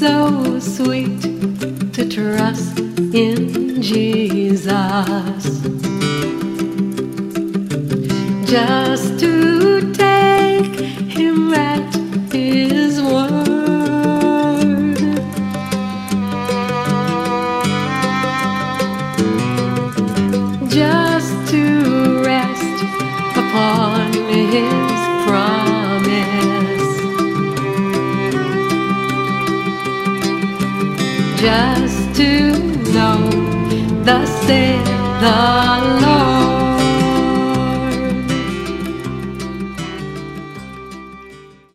so sweet to trust in Jesus, just to take him at his word, just to rest upon his promise, just to know thus saith the Lord.